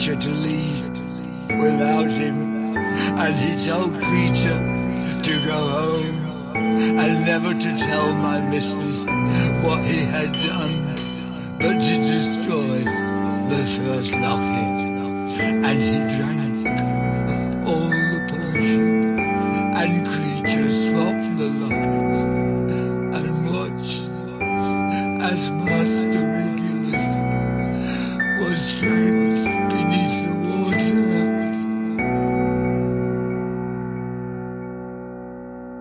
Creature to leave without him, and he told Creature to go home and never to tell my mistress what he had done, but to destroy the first locket. And he drank all the potion, and Creature swapped the lockets and watched as Master Regulus was drank